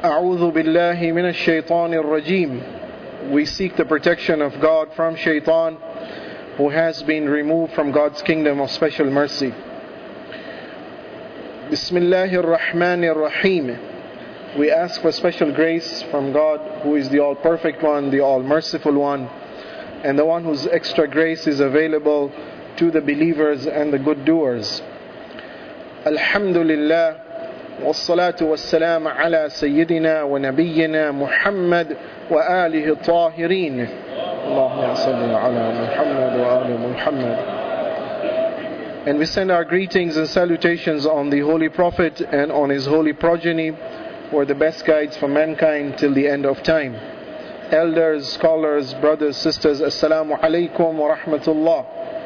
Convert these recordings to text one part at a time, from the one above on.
أعوذ بالله من الشيطان الرجيم. We seek the protection of God from shaitan, who has been removed from God's kingdom of special mercy. Bismillahir Rahmanir Rahim. We ask for special grace from God, who is the all-perfect one, the all-merciful one, and the one whose extra grace is available to the believers and the good doers. Alhamdulillah. والصلاة والسلام على سيدنا ونبينا محمد وآله الطاهرين اللهم صل على محمد وآل محمد. And we send our greetings and salutations on the Holy Prophet and on his holy progeny, who are the best guides for mankind till the end of time. Elders, scholars, brothers, sisters, Assalamu alaikum wa rahmatullah.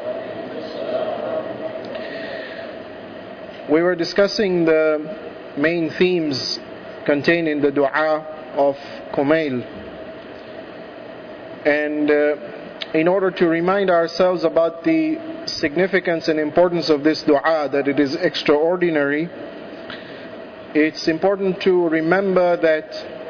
We were discussing the main themes contained in the dua of Kumail, and in order to remind ourselves about the significance and importance of this dua, that it is extraordinary, it's important to remember that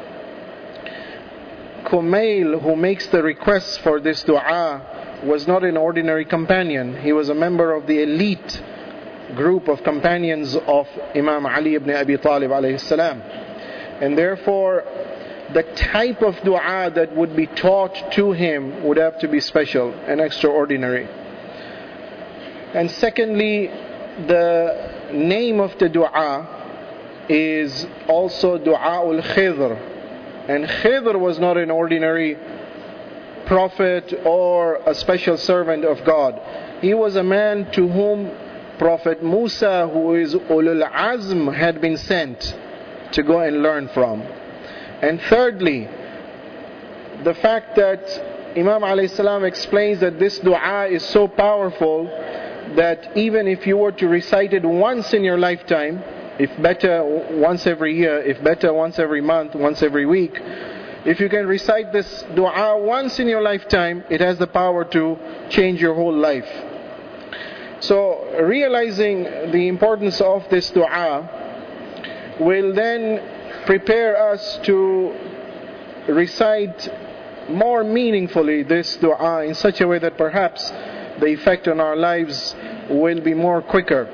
Kumail, who makes the request for this dua, was not an ordinary companion. He was a member of the elite group of companions of Imam Ali ibn Abi Talib alayhi salam, and therefore the type of dua that would be taught to him would have to be special and extraordinary. And secondly, the name of the dua is also Du'aul Khidr, and Khidr was not an ordinary prophet or a special servant of God. He was a man to whom Prophet Musa, who is Ulul Azm, had been sent to go and learn from. And thirdly, the fact that Imam alayhi salam explains that this dua is so powerful that even if you were to recite it once in your lifetime, if better once every year, if better once every month, once every week, if you can recite this dua once in your lifetime, it has the power to change your whole life. So realizing the importance of this dua will then prepare us to recite more meaningfully this dua in such a way that perhaps the effect on our lives will be more quicker.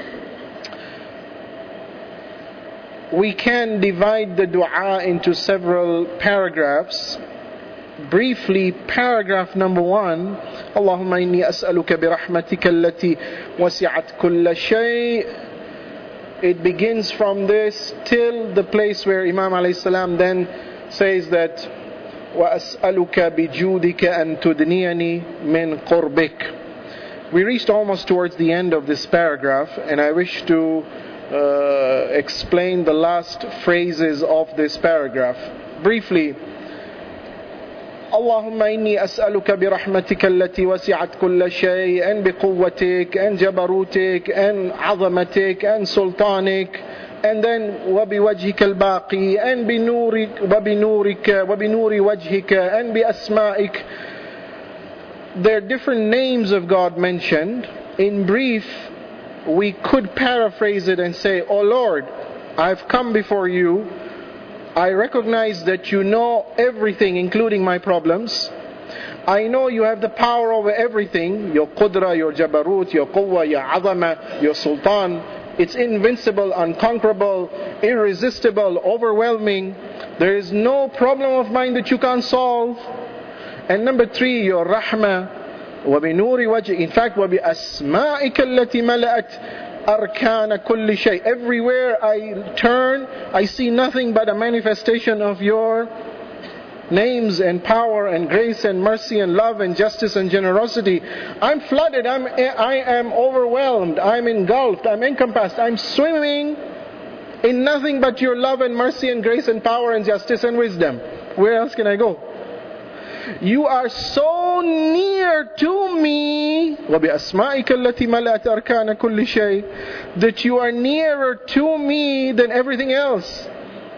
We can divide the dua into several paragraphs. Briefly, paragraph number 1, Allahumma inni as'aluka bi rahmatika allati wasi'at kulla shay. It begins from this till the place where Imam alayhi salam then says that wa as'aluka bi judika an tudniyani min qurbik. We reached almost towards the end of this paragraph, and I wish to explain the last phrases of this paragraph. Briefly, اللهم إني أسألك برحمتك التي وسعت كل شيء أن بقوتك أن جبروتك أن عظمتك أن سلطانك and then وبوجهك الباقي أن بنورك وبنور وجهك أن بأسمائك. There are different names of God mentioned. In brief, we could paraphrase it and say, "O Lord, I've come before you. I recognize that you know everything, including my problems. I know you have the power over everything, your qudra, your jabarut, your quwwa, your azama, your sultan. It's invincible, unconquerable, irresistible, overwhelming. There is no problem of mine that you can't solve." And number 3, your rahmah, وَبِنُورِ وَجْهِ. In fact, وَبِأَسْمَائِكَ الَّتِي مَلَأَتْ أَرْكَانَ كُلِّ شَيْءٍ. Everywhere I turn, I see nothing but a manifestation of your names and power and grace and mercy and love and justice and generosity. I'm flooded, I am overwhelmed, I'm engulfed, I'm encompassed, I'm swimming in nothing but your love and mercy and grace and power and justice and wisdom. Where else can I go? You are so near to me وَبِأَسْمَائِكَ الَّتِي مَلَأَتْ أَرْكَانَ كُلِّ شَيْءٍ that you are nearer to me than everything else.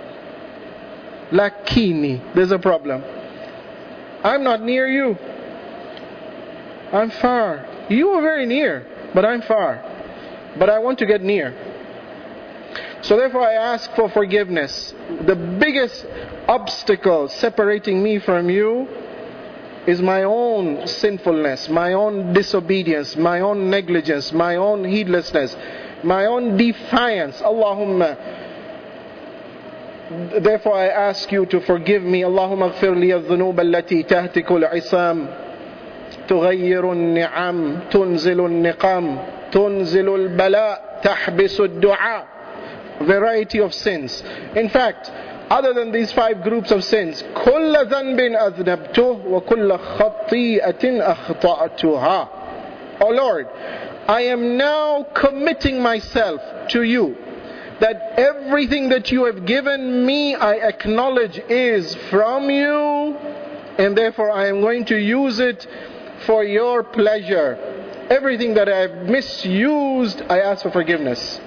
Lakini, there's a problem. I'm not near you. I'm far. You are very near, but I'm far. But I want to get near. So therefore I ask for forgiveness. The biggest obstacle separating me from you is my own sinfulness, my own disobedience, my own negligence, my own heedlessness, my own defiance. Allahumma, therefore I ask you to forgive me. Allahumma ighfir li adh-dhunub allati tahtiku al-'isam, tughayyiru an-ni'am, tunzilu an-niqam, tunzilu al-bala, tahbisu ad-du'a. Variety of sins. In fact, other than these 5 groups of sins, كُلَّ ذَنْبٍ أَذْنَبْتُهُ وَكُلَّ خَطِيئَةٍ أَخْطَأْتُهَا. Oh Lord, I am now committing myself to you, that everything that you have given me, I acknowledge is from you, and therefore I am going to use it for your pleasure. Everything that I have misused, I ask for forgiveness.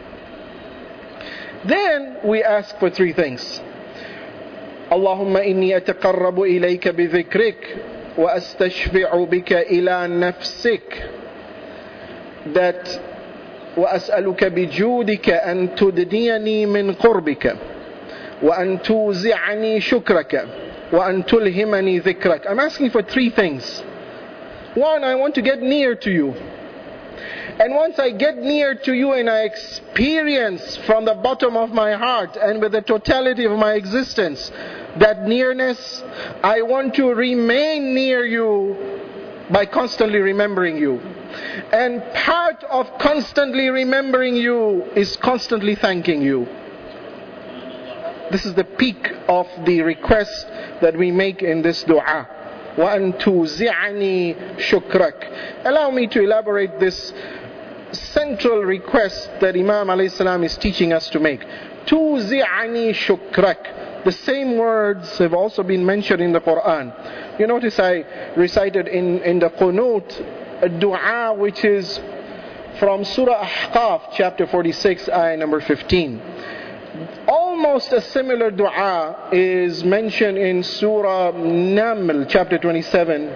Then we ask for 3 things. Allahumma inni ataqarrabu ilayka bi dhikrik wa astashfi'u bika ila nafsik. That wa as'aluka bi judika an tudniyani min qurbika wa an tuzi'ani shukraka wa an tulhimani dhikrak. I'm asking for 3 things. 1, I want to get near to you. And once I get near to you and I experience from the bottom of my heart and with the totality of my existence that nearness, I want to remain near you by constantly remembering you. And part of constantly remembering you is constantly thanking you. This is the peak of the request that we make in this dua. وَأَن تُوزِعَنِي شُكْرَكَ. Allow me to elaborate this central request that Imam alayhi salam is teaching us to make. تُوزِعَنِي شُكْرَكَ. The same words have also been mentioned in the Quran. You notice I recited in the Qunut a dua which is from Surah Ahqaf, chapter 46, ayah number 15. Almost a similar dua is mentioned in Surah Naml, chapter 27,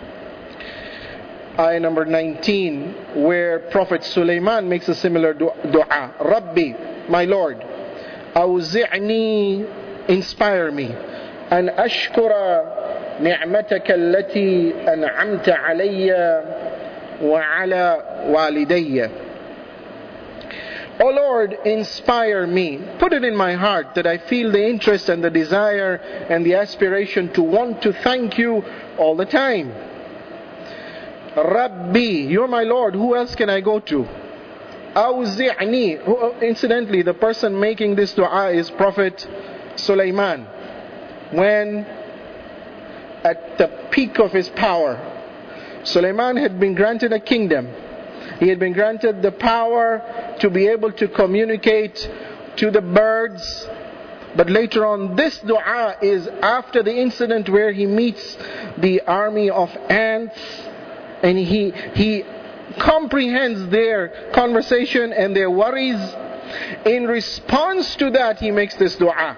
ayah number 19, where Prophet Sulaiman makes a similar dua. Rabbi, my Lord, awzi'ni, inspire me, an ashkura ni'mataka allati an'amta alayya wa ala walidayya. Oh Lord, inspire me. Put it in my heart that I feel the interest and the desire and the aspiration to want to thank you all the time. Rabbi, you're my Lord. Who else can I go to? Awzi'ni. Incidentally, the person making this dua is Prophet Sulaiman. When at the peak of his power, Sulaiman had been granted a kingdom. He had been granted the power to be able to communicate to the birds. But later on, this dua is after the incident where he meets the army of ants, and he comprehends their conversation and their worries. In response to that, he makes this dua.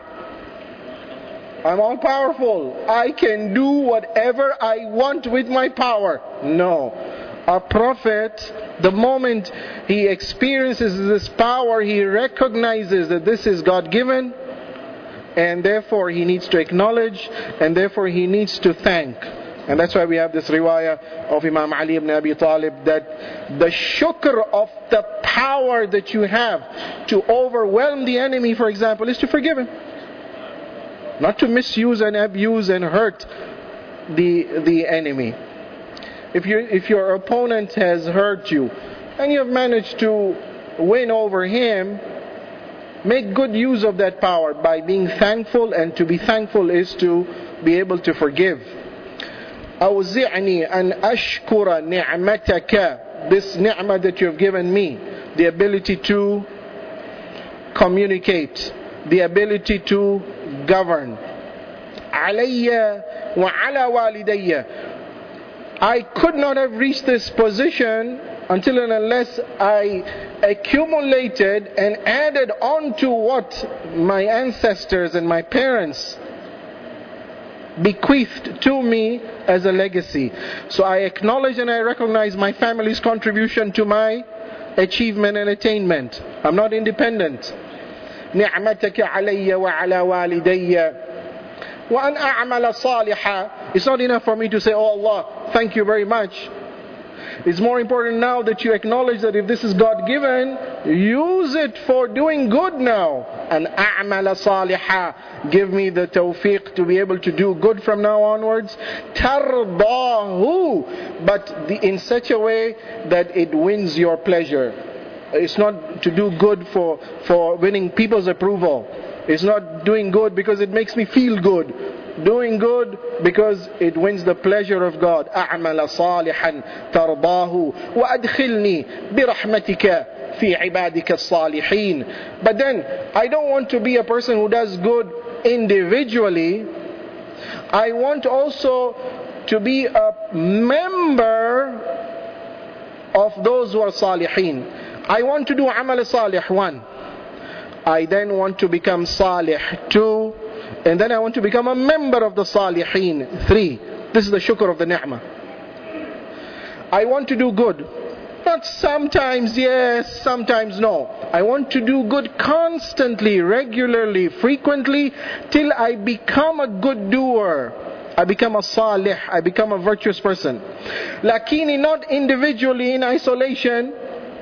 I'm all powerful. I can do whatever I want with my power. No. A prophet, the moment he experiences this power, he recognizes that this is God-given, and therefore he needs to acknowledge, and therefore he needs to thank. And that's why we have this riwayah of Imam Ali ibn Abi Talib, that the shukr of the power that you have to overwhelm the enemy, for example, is to forgive him. Not to misuse and abuse and hurt the enemy. If your opponent has hurt you and you have managed to win over him, make good use of that power by being thankful, and to be thankful is to be able to forgive. أوزعني أن أشكر نعمتك. This ni'mah that you have given me, the ability to communicate, the ability to govern. علي وعلى والدي. I could not have reached this position until and unless I accumulated and added on to what my ancestors and my parents bequeathed to me as a legacy. So I acknowledge and I recognize my family's contribution to my achievement and attainment. I'm not independent. نعمتك علي وعلى والدي وأن أعمل صالحا. It's not enough for me to say, oh Allah, thank you very much. It's more important now that you acknowledge that if this is God given, use it for doing good now. And أعمل صالحا, give me the tawfiq to be able to do good from now onwards. ترضاه, but in such a way that it wins your pleasure. It's not to do good for winning people's approval. It's not doing good because it makes me feel good. Doing good because it wins the pleasure of God. أعمل صالحا ترضاه وأدخلني برحمتك في عبادك الصالحين. But then I don't want to be a person who does good individually. I want also to be a member of those who are salihin. I want to do amal salih 1. I then want to become salih 2. And then I want to become a member of the salihin 3. This is the shukr of the ni'mah. I want to do good. Not sometimes yes, sometimes no. I want to do good constantly, regularly, frequently, till I become a good doer. I become a salih, I become a virtuous person. Lakini, not individually in isolation.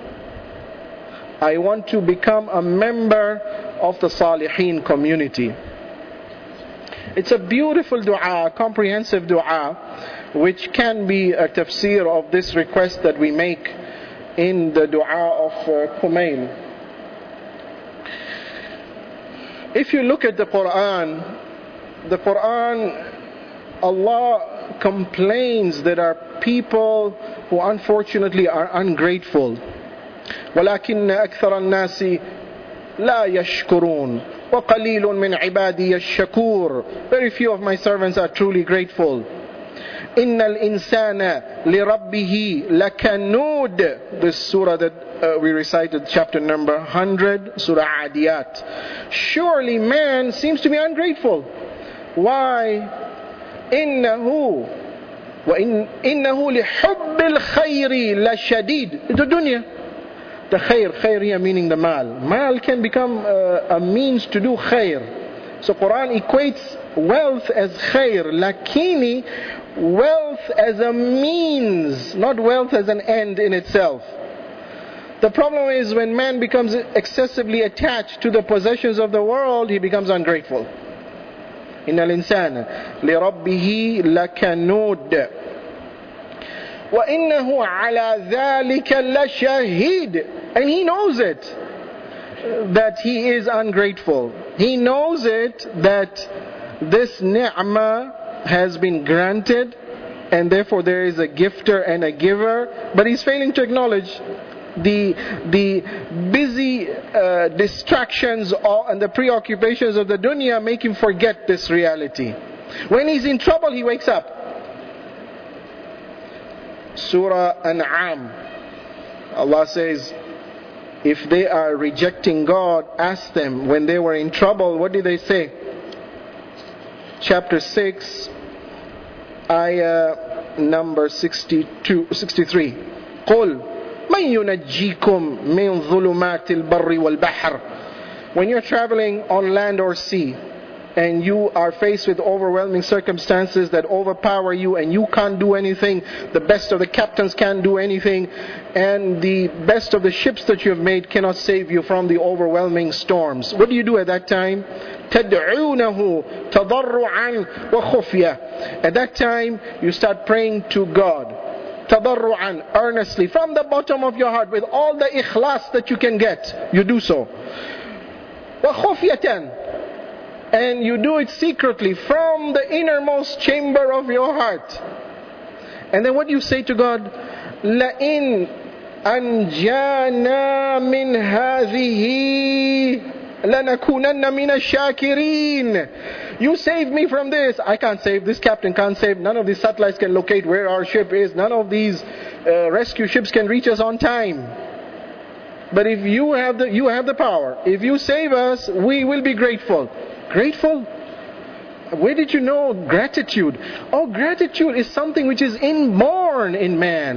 I want to become a member of the salihin community. It's a beautiful dua, a comprehensive dua, which can be a tafsir of this request that we make in the dua of Kumail. If you look at the Quran, Allah complains there are people who unfortunately are ungrateful. وَلَكِنَّ أَكْثَرَ النَّاسِ لَا يَشْكُرُونَ وَقَلِيلٌ مِّنْ عِبَادِيَ الشَّكُورِ. Very few of my servants are truly grateful. إِنَّ الْإِنسَانَ لِرَبِّهِ لَكَنُودٌ. This surah that we recited, chapter number 100, Surah Adiyat. Surely man seems to be ungrateful. Why? إِنَّهُ لِحُبِّ الْخَيْرِ لَشَدِيدٌ. The dunya. The khair here meaning the mal. Mal can become a means to do khair. So Quran equates wealth as khair. Lakini, wealth as a means, not wealth as an end in itself. The problem is when man becomes excessively attached to the possessions of the world, he becomes ungrateful. إِنَّ الْإِنسَانَ لِرَبِّهِ لَكَنُودٌ وَإِنَّهُ عَلَى ذَلِكَ لَشَهِيدٌ. And he knows it, that he is ungrateful. He knows it, that this ni'mah has been granted, and therefore there is a gifter and a giver, but he's failing to acknowledge the busy distractions and the preoccupations of the dunya make him forget this reality. When he's in trouble, he wakes up. Surah An'am, Allah says, if they are rejecting God, ask them when they were in trouble, what did they say? Chapter 6, ayah number 63. قُلْ مَنْ يُنَجِّيكُمْ مِنْ ظُلُمَاتِ الْبَرِّ وَالْبَحْرِ. When you're traveling on land or sea, and you are faced with overwhelming circumstances that overpower you and you can't do anything, the best of the captains can't do anything, and the best of the ships that you have made cannot save you from the overwhelming storms. What do you do at that time? تَدْعُونَهُ تَضَرُّعًا وَخُفْيَةً. At that time, you start praying to God. تَضَرُّعًا, earnestly, from the bottom of your heart, with all the ikhlas that you can get, you do so. وَخُفْيَةً, and you do it secretly from the innermost chamber of your heart. And then what do you say to God? لَإِنْ أَنْجَانَا مِنْ هَذِهِ لَنَكُونَنَّ مِنَ الشَّاكِرِينَ. You save me from this. I can't save. This captain can't save. None of these satellites can locate where our ship is. None of these rescue ships can reach us on time. But if you have the power, if you save us, we will be grateful. Grateful? Where did you know gratitude? Oh, gratitude is something which is inborn in man.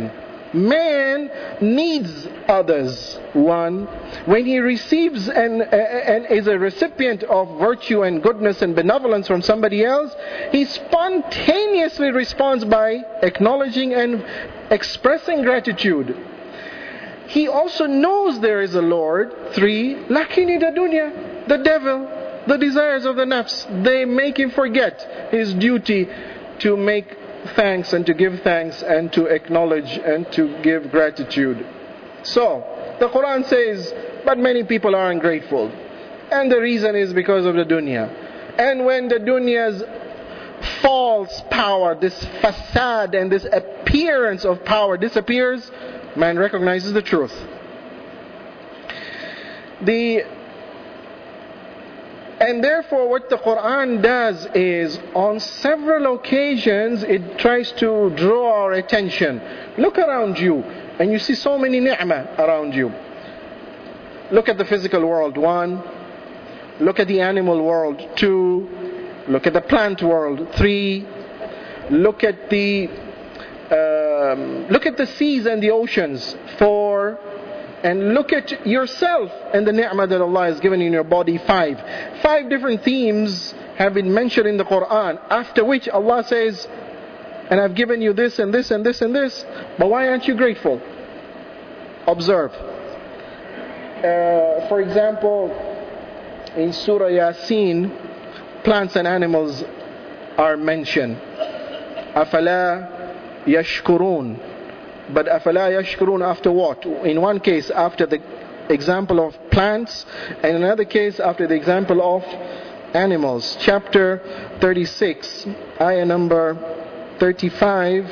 Man needs others. One, when he receives and is a recipient of virtue and goodness and benevolence from somebody else, he spontaneously responds by acknowledging and expressing gratitude. He also knows there is a Lord. Three, lakini da dunya, the devil, the desires of the nafs, they make him forget his duty to make thanks and to give thanks and to acknowledge and to give gratitude. So, the Quran says, but many people are ungrateful. And the reason is because of the dunya. And when the dunya's false power, this facade and this appearance of power disappears, man recognizes the truth. And therefore what the Quran does is, on several occasions, it tries to draw our attention. Look around you, and you see so many ni'mah around you. Look at the physical world, one. Look at the animal world, two. Look at the plant world, three. Look at the seas and the oceans, four. And look at yourself and the ni'mah that Allah has given you in your body, five. Five different themes have been mentioned in the Quran, after which Allah says, and I've given you this and this and this and this, but why aren't you grateful? Observe. For example, in Surah Yasin, plants and animals are mentioned. أَفَلَا يَشْكُرُونَ. But أَفَلَا يَشْكُرُونَ after what? In one case after the example of plants, and in another case after the example of animals. Chapter 36, ayah number 35.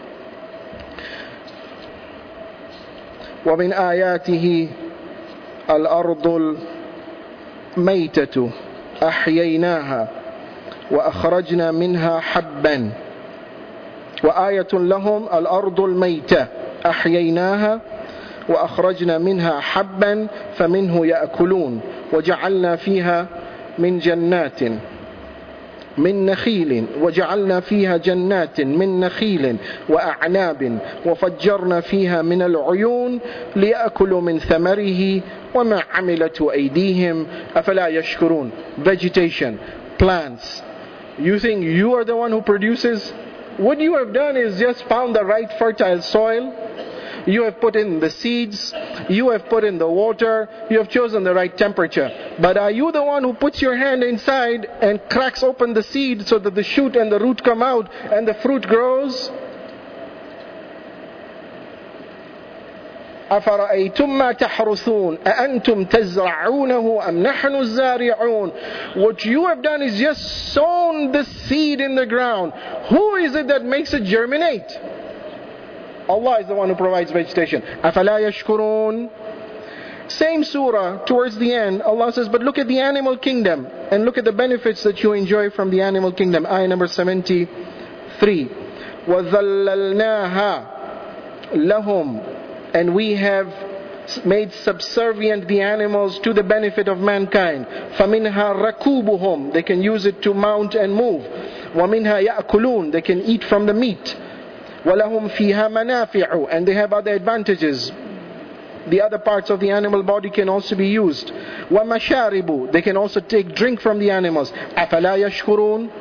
وَمِنْ آيَاتِهِ الْأَرْضُ الْمَيْتَةُ أَحْيَيْنَاهَا وَأَخْرَجْنَا مِنْهَا حَبًّا وآية لهم الأرض الميتة أحييناها وأخرجنا منها حبا فمنه يأكلون وجعلنا فيها من جنات من نخيل وجعلنا فيها جنات من نخيل وأعناب وفجرنا فيها من العيون ليأكلوا من ثمره وما عملته أيديهم أفلا يشكرون. Vegetation, plants. You think you are the one who produces? What you have done is just found the right fertile soil. You have put in the seeds. You have put in the water. You have chosen the right temperature. But are you the one who puts your hand inside and cracks open the seed so that the shoot and the root come out and the fruit grows? أَفَرَأَيْتُمْ مَا تَحْرُثُونَ أَأَنْتُمْ تَزْرَعُونَهُ أَمْ نَحْنُ الزَّارِعُونَ. What you have done is just sown the seed in the ground. Who is it that makes it germinate? Allah is the one who provides vegetation. أَفَلَا يَشْكُرُونَ. Same surah, towards the end, Allah says, but look at the animal kingdom and look at the benefits that you enjoy from the animal kingdom. Ayah number 73. وَذَلَّلْنَاهَا لَهُمْ. And we have made subservient the animals to the benefit of mankind. فَمِنْهَا رَكُوبُهُمْ. They can use it to mount and move. وَمِنْهَا يَأْكُلُونَ. They can eat from the meat. وَلَهُمْ فِيهَا مَنَافِعُ. And they have other advantages. The other parts of the animal body can also be used. وَمَشَارِبُ. They can also take drink from the animals. أَفَلَا يَشْكُرُونَ.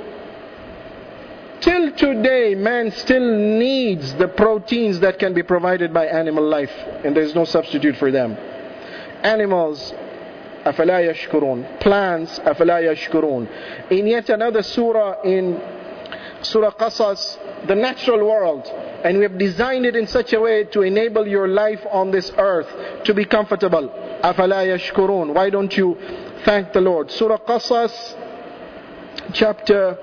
Till today, man still needs the proteins that can be provided by animal life, and there is no substitute for them. Animals, أَفَلَا يَشْكُرُونَ. Plants, أَفَلَا يَشْكُرُونَ. In yet another surah, in Surah Qasas, the natural world, and we have designed it in such a way to enable your life on this earth to be comfortable. أَفَلَا يَشْكُرُونَ. Why don't you thank the Lord? Surah Qasas, chapter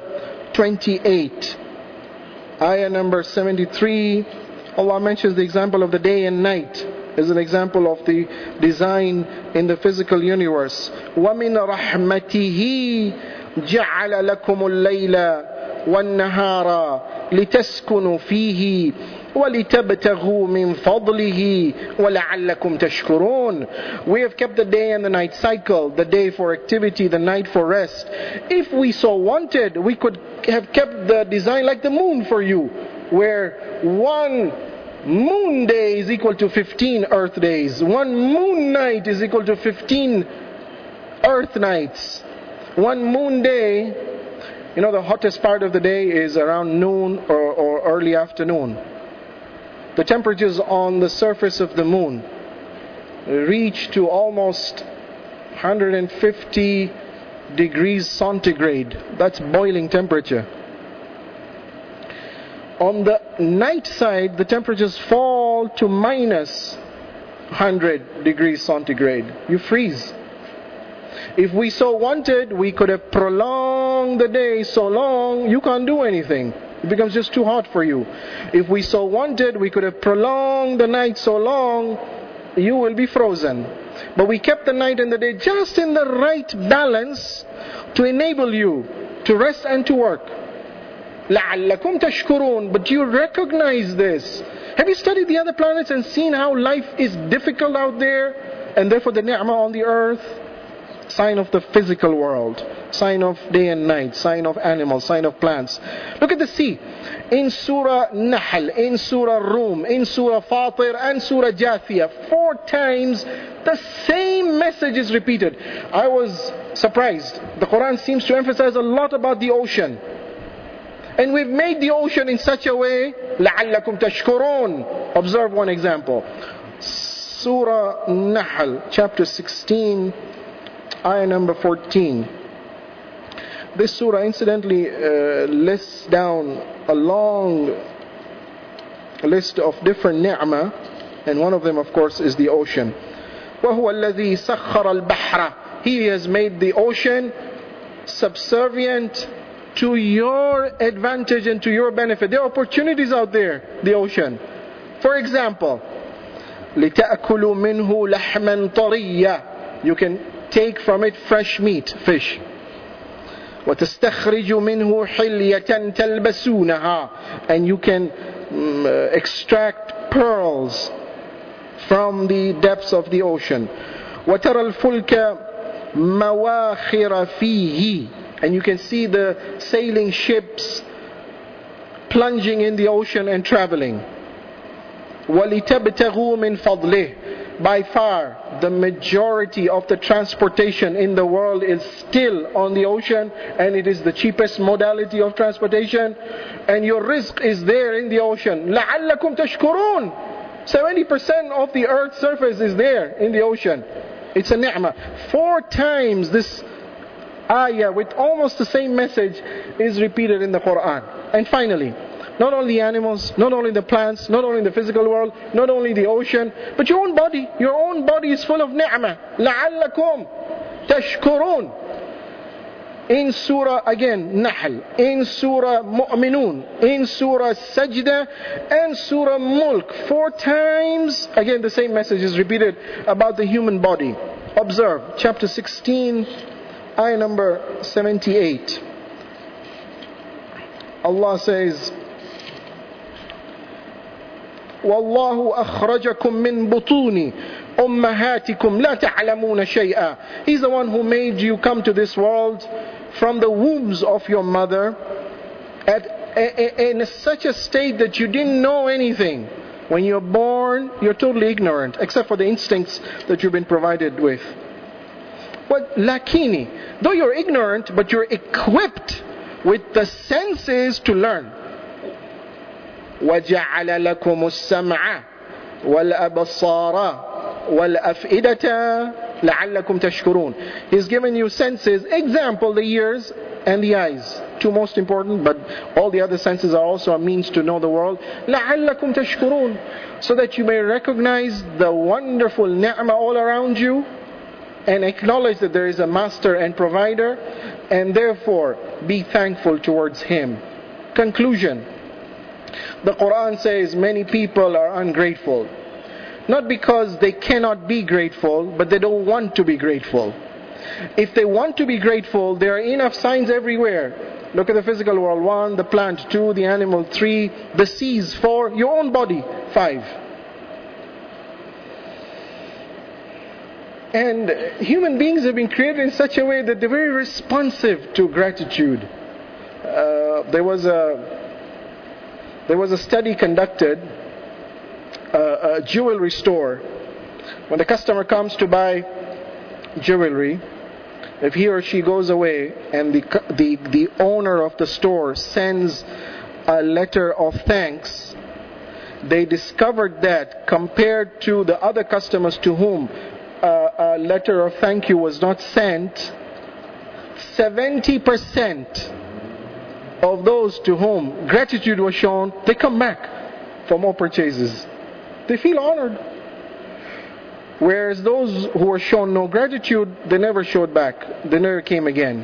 28, ayah number 73. Allah mentions the example of the day and night as an example of the design in the physical universe. وَمِنْ رَحْمَتِهِ جَعَلَ لَكُمُ اللَّيْلَ وَالنَّهَارَ لِتَسْكُنُوا فِيهِ وَلِتَبْتَغُوا مِنْ فَضْلِهِ وَلَعَلَّكُمْ تَشْكُرُونَ. We have kept the day and the night cycle, the day for activity, the night for rest. If we so wanted, we could have kept the design like the moon for you, where one moon day is equal to 15 earth days. One moon night is equal to 15 earth nights. One moon day, the hottest part of the day is around noon or early afternoon. The temperatures on the surface of the moon reach to almost 150 degrees centigrade. That's boiling temperature. On the night side, the temperatures fall to minus 100 degrees centigrade. You freeze. If we so wanted, we could have prolonged the day so long you can't do anything. It becomes just too hot for you. If we so wanted, we could have prolonged the night so long you will be frozen. But we kept the night and the day just in the right balance to enable you to rest and to work. لَعَلَّكُمْ تَشْكُرُونَ. But you recognize this. Have you studied the other planets and seen how life is difficult out there? And therefore the ni'mah on the earth? Sign of the physical world. Sign of day and night. Sign of animals. Sign of plants. Look at the sea. In Surah Nahl, in Surah Rum, in Surah Fatir and Surah Jathiyah, 4 times the same message is repeated. I was surprised. The Quran seems to emphasize a lot about the ocean. And we've made the ocean in such a way, لَعَلَّكُمْ تَشْكُرُونَ. Observe one example. Surah Nahl, chapter 16, ayah number 14. This surah incidentally lists down a long list of different ni'mah, and one of them of course is the ocean. وَهُوَ الَّذِي سَخَّرَ الْبَحْرَ. He has made the ocean subservient to your advantage and to your benefit. There are opportunities out there, the ocean. For example, لِتَأْكُلُوا مِنْهُ لَحْمًا طَرِيًّا. You can take from it fresh meat, fish. وَتَسْتَخْرِجُ مِنْهُ حِلْيَةً تَلْبَسُونَهَا. And you can extract pearls from the depths of the ocean. وَتَرَى الْفُلْكَ مَوَاخِرَ فِيهِ. And you can see the sailing ships plunging in the ocean and traveling. وَلِتَبْتَغُوا مِنْ فَضْلِهِ. By far, the majority of the transportation in the world is still on the ocean, and it is the cheapest modality of transportation. And your rizq is there in the ocean. لَعَلَّكُمْ تَشْكُرُونَ. 70% of the earth's surface is there in the ocean. It's a ni'mah. 4 times this ayah with almost the same message is repeated in the Quran. And finally, not only animals, not only the plants, not only the physical world, not only the ocean, but your own body. Your own body is full of ni'mah. لَعَلَّكُمْ تَشْكُرُونَ. In Surah, again, Nahl, in Surah Mu'minun, in Surah Sajda, and Surah Mulk. 4 times, again, the same message is repeated about the human body. Observe, chapter 16, ayah number 78. Allah says, وَاللَّهُ أَخْرَجَكُم مِّن بُطُونِ أُمَّهَاتِكُمْ لَا تَعْلَمُونَ شَيْئًا. He's the one who made you come to this world from the wombs of your mother in such a state that you didn't know anything. When you're born, you're totally ignorant, except for the instincts that you've been provided with. But lakini, though you're ignorant, but you're equipped with the senses to learn. وَجَعَلَ لَكُمُ السَّمْعَ وَالْأَبْصَارَ وَالْأَفْئِدَةَ لَعَلَّكُمْ تَشْكُرُونَ. He's given you senses. Example, the ears and the eyes. 2 most important, but all the other senses are also a means to know the world. لَعَلَّكُمْ تَشْكُرُونَ. So that you may recognize the wonderful ni'mah all around you, and acknowledge that there is a master and provider, and therefore be thankful towards him. Conclusion. The Quran says many people are ungrateful. Not because they cannot be grateful, but they don't want to be grateful. If they want to be grateful, there are enough signs everywhere. Look at the physical world. 1, the plant. 2, the animal. 3, the seas. 4, your own body. 5. And human beings have been created in such a way that they're very responsive to gratitude. There was a study conducted a jewelry store. When the customer comes to buy jewelry, if he or she goes away and the owner of the store sends a letter of thanks, they discovered that compared to the other customers to whom a letter of thank you was not sent, 70% of those to whom gratitude was shown, they come back for more purchases. They feel honored. Whereas those who were shown no gratitude, they never showed back. They never came again.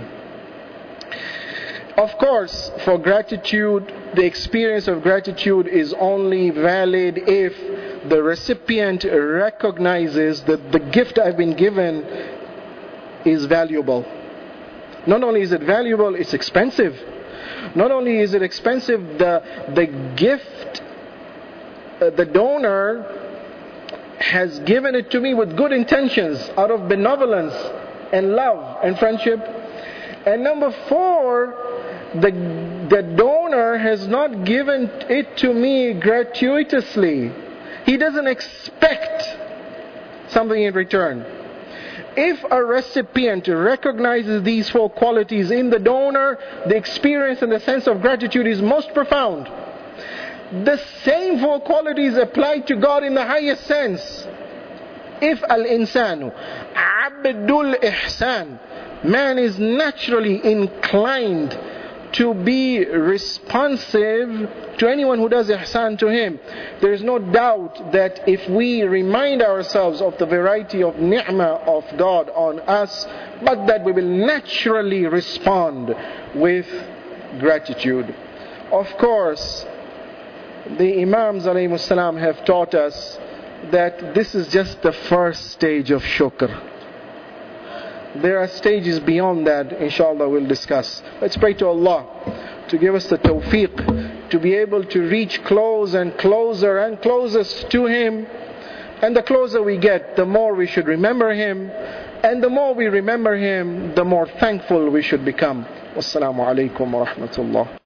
Of course, for gratitude, the experience of gratitude is only valid if the recipient recognizes that the gift I've been given is valuable. Not only is it valuable, it's expensive. Not only is it expensive, the gift, the donor has given it to me with good intentions, out of benevolence and love and friendship. And number 4, the donor has not given it to me gratuitously. He doesn't expect something in return. If a recipient recognizes these 4 qualities in the donor, the experience and the sense of gratitude is most profound. The same 4 qualities apply to God in the highest sense. If al-insanu abdul ihsan, man is naturally inclined to be responsive to anyone who does ihsan to him. There is no doubt that if we remind ourselves of the variety of ni'mah of God on us, but that we will naturally respond with gratitude. Of course, the Imams alayhimus salam have taught us that this is just the first stage of shukr. There are stages beyond that, inshallah we'll discuss. Let's pray to Allah to give us the tawfiq to be able to reach close and closer and closest to Him. And the closer we get, the more we should remember Him. And the more we remember Him, the more thankful we should become. Wassalamu alaikum wa rahmatullah.